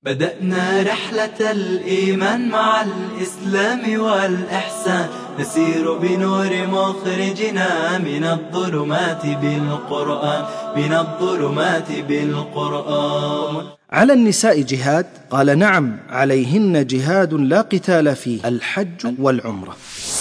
بدأنا رحلة الإيمان مع الإسلام والإحسان، نسير بنور مخرجنا من الظلمات بالقرآن. على النساء جهاد؟ قال نعم، عليهن جهاد لا قتال فيه، الحج والعمرة.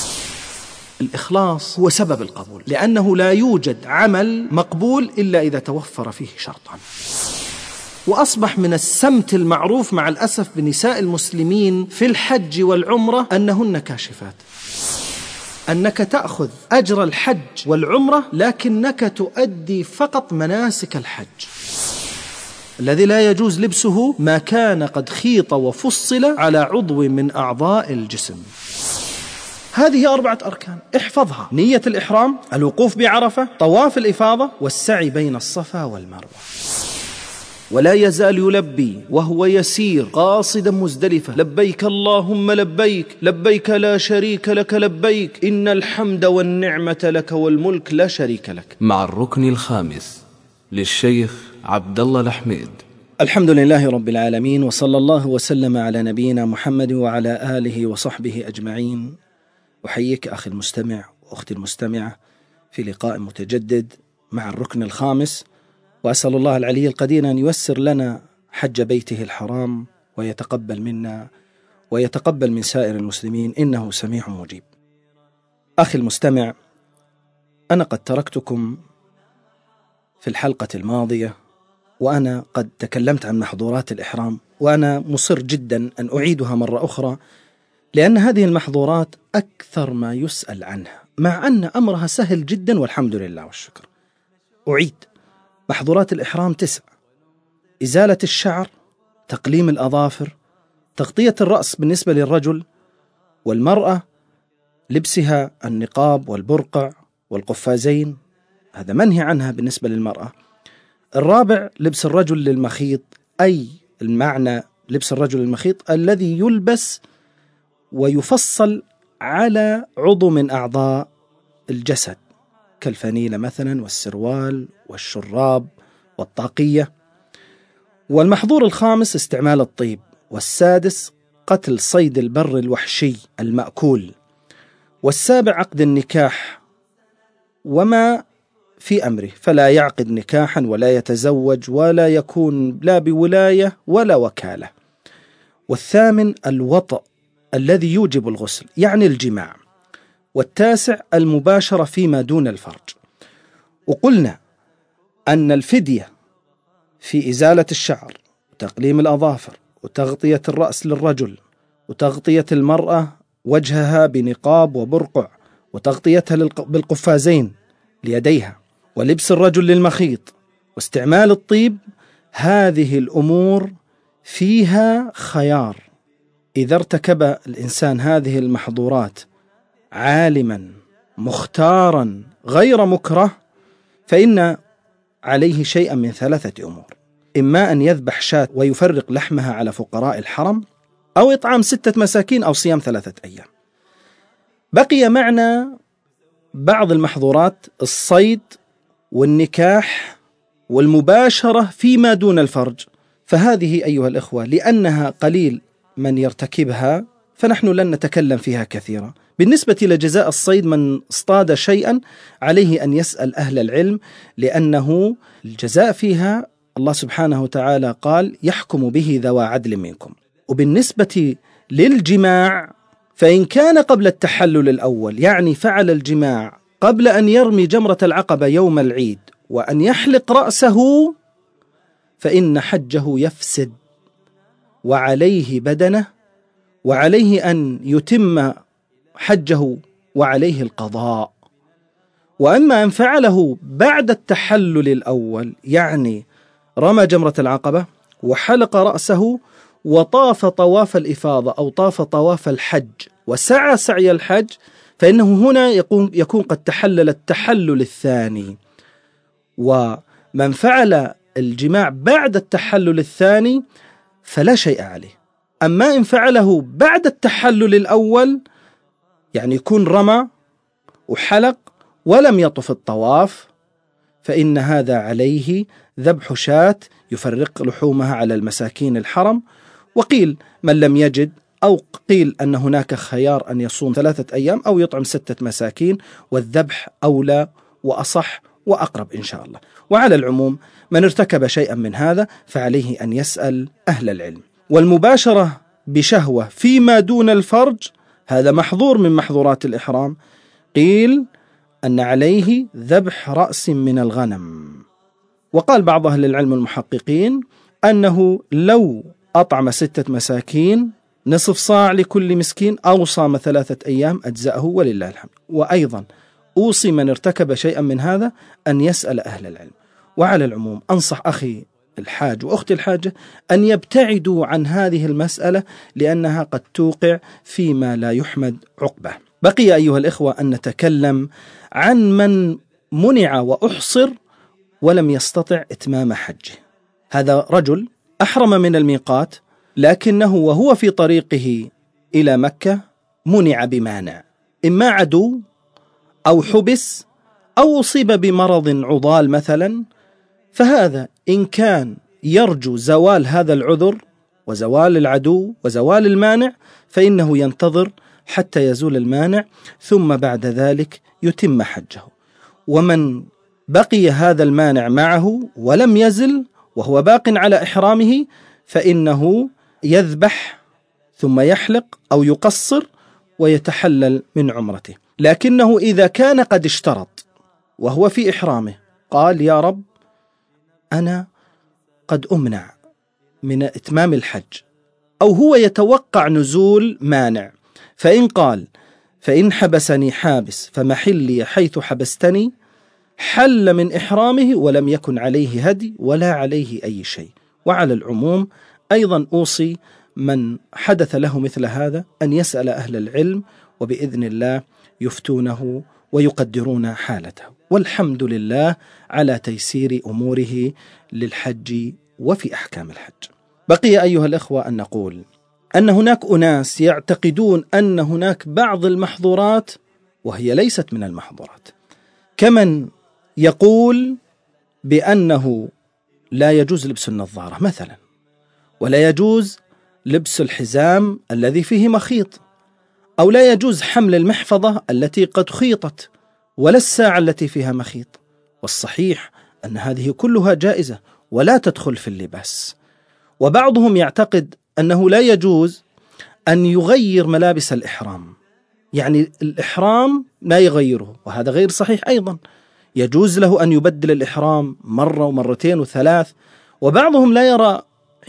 الإخلاص هو سبب القبول، لأنه لا يوجد عمل مقبول إلا إذا توفر فيه شرطان. وأصبح من السمت المعروف مع الأسف بنساء المسلمين في الحج والعمرة أنهن كاشفات، أنك تأخذ أجر الحج والعمرة لكنك تؤدي فقط مناسك الحج. الذي لا يجوز لبسه ما كان قد خيط وفصل على عضو من أعضاء الجسم. هذه 4 أركان احفظها: نية الإحرام، الوقوف بعرفة، طواف الإفاضة، والسعي بين الصفا والمروة. ولا يزال يلبي وهو يسير قاصدا مزدلفة: لبيك اللهم لبيك، لبيك لا شريك لك لبيك، إن الحمد والنعمة لك والملك لا شريك لك. مع الركن الخامس للشيخ عبد الله الحميد. الحمد لله رب العالمين، وصلى الله وسلم على نبينا محمد وعلى آله وصحبه أجمعين. أحييك أخي المستمع وأختي المستمعة في لقاء متجدد مع الركن الخامس، وأسأل الله العلي القدير أن ييسر لنا حج بيته الحرام ويتقبل منا ويتقبل من سائر المسلمين، إنه سميع مجيب. أخي المستمع، أنا قد تركتكم في الحلقة الماضية وأنا قد تكلمت عن محظورات الإحرام، وأنا مصر جدا أن أعيدها مرة أخرى، لأن هذه المحظورات أكثر ما يسأل عنها، مع أن أمرها سهل جدا والحمد لله والشكر. أعيد: محظورات الإحرام 9: إزالة الشعر، تقليم الأظافر، تغطية الرأس بالنسبة للرجل، والمرأة لبسها النقاب والبرقع والقفازين، هذا منهي عنها بالنسبة للمرأة. الرابع: لبس الرجل للمخيط، أي المعنى لبس الرجل للمخيط الذي يلبس ويفصل على عضو من أعضاء الجسد كالفانيلة مثلا، والسروال والشراب والطاقية. والمحظور الخامس: استعمال الطيب. والسادس: قتل صيد البر الوحشي المأكول. والسابع: عقد النكاح وما في أمره، فلا يعقد نكاحا ولا يتزوج ولا يكون لا بولاية ولا وكالة. والثامن: الوطأ الذي يوجب الغسل، يعني الجماع. والتاسع: المباشرة فيما دون الفرج. وقلنا أن الفدية في إزالة الشعر وتقليم الأظافر وتغطية الرأس للرجل، وتغطية المرأة وجهها بنقاب وبرقع، وتغطيتها بالقفازين ليديها، ولبس الرجل للمخيط، واستعمال الطيب، هذه الأمور فيها خيار. إذا ارتكب الإنسان هذه المحظورات عالما مختارا غير مكره، فإن عليه شيئا من 3 أمور: إما أن يذبح شاة ويفرق لحمها على فقراء الحرم، أو إطعام 6 مساكين، أو صيام 3 أيام. بقي معنا بعض المحظورات: الصيد والنكاح والمباشرة فيما دون الفرج. فهذه أيها الإخوة لأنها قليل من يرتكبها فنحن لن نتكلم فيها كثيرا. بالنسبة لجزاء الصيد، من اصطاد شيئا عليه أن يسأل أهل العلم، لأنه الجزاء فيها الله سبحانه وتعالى قال: يحكم به ذوى عدل منكم. وبالنسبة للجماع، فإن كان قبل التحلل الأول، يعني فعل الجماع قبل أن يرمي جمرة العقبة يوم العيد وأن يحلق رأسه، فإن حجه يفسد وعليه بدنه، وعليه أن يتم حجه وعليه القضاء. وأما أن فعله بعد التحلل الأول، يعني رمى جمرة العقبة وحلق رأسه وطاف طواف الإفاضة أو طاف طواف الحج وسعى سعي الحج، فإنه هنا يكون قد تحلل التحلل الثاني. ومن فعل الجماع بعد التحلل الثاني فلا شيء عليه. أما إن فعله بعد التحلل الأول، يعني يكون رمى وحلق ولم يطف الطواف، فإن هذا عليه ذبح شاة يفرق لحومها على المساكين الحرم، وقيل من لم يجد، أو قيل أن هناك خيار أن يصوم 3 أيام أو يطعم 6 مساكين، والذبح أولى وأصح وأقرب إن شاء الله. وعلى العموم من ارتكب شيئا من هذا فعليه أن يسأل أهل العلم. والمباشرة بشهوة فيما دون الفرج هذا محظور من محظورات الإحرام. قيل أن عليه ذبح رأس من الغنم. وقال بعض أهل العلم المحققين أنه لو أطعم 6 مساكين نصف صاع لكل مسكين أو صام 3 أيام أجزأه ولله الحمد. وأيضا أوصي من ارتكب شيئا من هذا أن يسأل أهل العلم. وعلى العموم أنصح أخي الحاج وأختي الحاجة أن يبتعدوا عن هذه المسألة لأنها قد توقع فيما لا يحمد عقبه. بقي أيها الإخوة أن نتكلم عن من منع وأحصر ولم يستطع إتمام حجه. هذا رجل أحرم من الميقات لكنه وهو في طريقه إلى مكة منع بمانع، إما عدو أو حبس أو أصيب بمرض عضال مثلا، فهذا إن كان يرجو زوال هذا العذر وزوال العدو وزوال المانع فإنه ينتظر حتى يزول المانع ثم بعد ذلك يتم حجه. ومن بقي هذا المانع معه ولم يزل وهو باق على إحرامه فإنه يذبح ثم يحلق أو يقصر ويتحلل من عمرته. لكنه إذا كان قد اشترط وهو في إحرامه قال يا رب أنا قد أمنع من إتمام الحج، أو هو يتوقع نزول مانع، فإن قال فإن حبسني حابس فمحلي حيث حبستني، حل من إحرامه ولم يكن عليه هدي ولا عليه أي شيء. وعلى العموم أيضا أوصي من حدث له مثل هذا أن يسأل أهل العلم وبإذن الله يفتونه ويقدرون حالته. والحمد لله على تيسير أموره للحج وفي أحكام الحج. بقي أيها الإخوة أن نقول أن هناك أناس يعتقدون أن هناك بعض المحظورات وهي ليست من المحظورات، كمن يقول بأنه لا يجوز لبس النظارة مثلا، ولا يجوز لبس الحزام الذي فيه مخيط، أو لا يجوز حمل المحفظة التي قد خيطت، ولا الساعة التي فيها مخيط. والصحيح أن هذه كلها جائزة ولا تدخل في اللباس. وبعضهم يعتقد أنه لا يجوز أن يغير ملابس الإحرام، يعني الإحرام ما يغيره، وهذا غير صحيح أيضا. يجوز له أن يبدل الإحرام مرة ومرتين وثلاث. وبعضهم لا يرى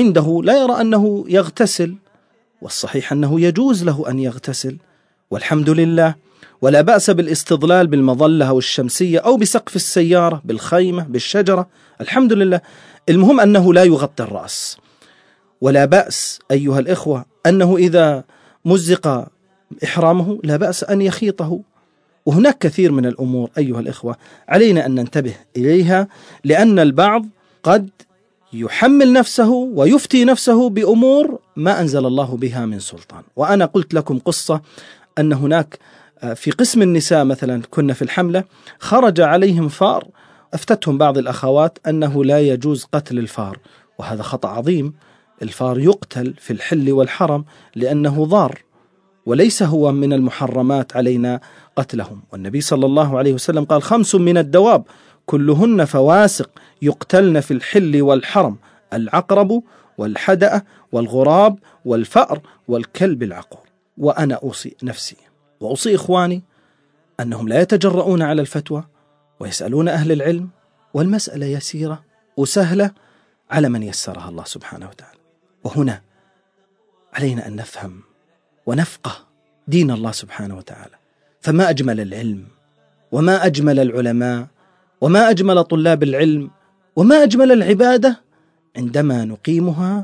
أنه يغتسل، والصحيح أنه يجوز له أن يغتسل والحمد لله، ولا بأس بالاستظلال بالمظلة أو الشمسية أو بسقف السيارة بالخيمة بالشجرة، الحمد لله. المهم أنه لا يغطي الرأس. ولا بأس أيها الإخوة أنه إذا مزق إحرامه لا بأس أن يخيطه. وهناك كثير من الأمور أيها الإخوة علينا أن ننتبه إليها، لأن البعض قد يحمل نفسه ويفتي نفسه بأمور ما أنزل الله بها من سلطان. وأنا قلت لكم قصة أن هناك في قسم النساء مثلا كنا في الحملة خرج عليهم فار، أفتتهم بعض الأخوات أنه لا يجوز قتل الفار، وهذا خطأ عظيم. الفار يقتل في الحل والحرم لأنه ضار، وليس هو من المحرمات علينا قتلهم. والنبي صلى الله عليه وسلم قال 5 من الدواب كلهن فواسق يقتلن في الحل والحرم: العقرب والحدأ والغراب والفأر والكلب العقور. وأنا أوصي نفسي وأوصي إخواني أنهم لا يتجرؤون على الفتوى ويسألون أهل العلم، والمسألة يسيرة وسهلة على من يسرها الله سبحانه وتعالى. وهنا علينا أن نفهم ونفقه دين الله سبحانه وتعالى. فما أجمل العلم وما أجمل العلماء وما أجمل طلاب العلم وما أجمل العبادة عندما نقيمها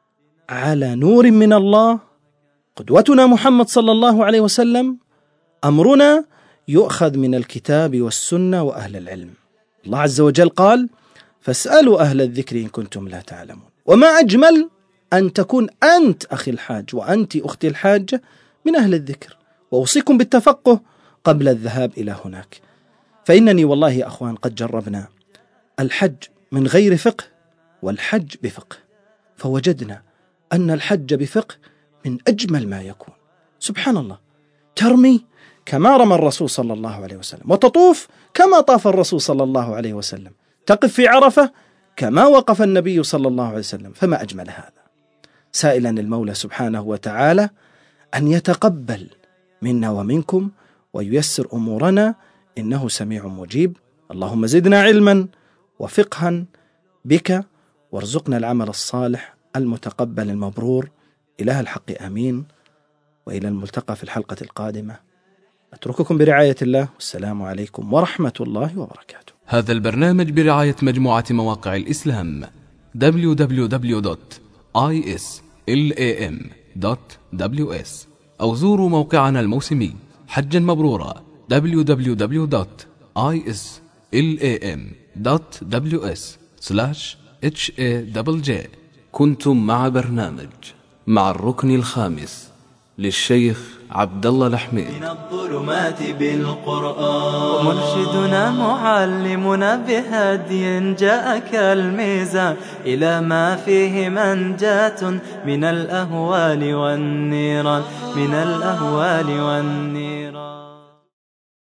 على نور من الله، قدوتنا محمد صلى الله عليه وسلم. أمرنا يؤخذ من الكتاب والسنة وأهل العلم. الله عز وجل قال: فاسألوا أهل الذكر إن كنتم لا تعلمون. وما أجمل أن تكون أنت أخي الحاج وأنت أختي الحاجة من أهل الذكر. وأوصيكم بالتفقه قبل الذهاب إلى هناك، فإنني والله يا أخوان قد جربنا الحج من غير فقه والحج بفقه، فوجدنا أن الحج بفقه من أجمل ما يكون. سبحان الله، ترمي كما رمى الرسول صلى الله عليه وسلم، وتطوف كما طاف الرسول صلى الله عليه وسلم، تقف في عرفة كما وقف النبي صلى الله عليه وسلم، فما أجمل هذا. سائلا المولى سبحانه وتعالى أن يتقبل منا ومنكم وييسر أمورنا، إنه سميع مجيب. اللهم زدنا علما وفقها بك، وارزقنا العمل الصالح المتقبل المبرور. إله الحق آمين. وإلى الملتقى في الحلقة القادمة، أترككم برعاية الله، والسلام عليكم ورحمة الله وبركاته. هذا البرنامج برعاية مجموعة مواقع الإسلام www.islam.ws، أو زوروا موقعنا الموسمي حجا مبرورا www.islam.ws/HAJJ. كنتم مع برنامج مع الركن الخامس للشيخ عبد الله الحميد. من الظلمات بالقرآن، ومرشدنا معلمنا بهدي جاءك الميزان إلى ما فيه منجاة من الأهوال والنيران، من الأهوال والنيران.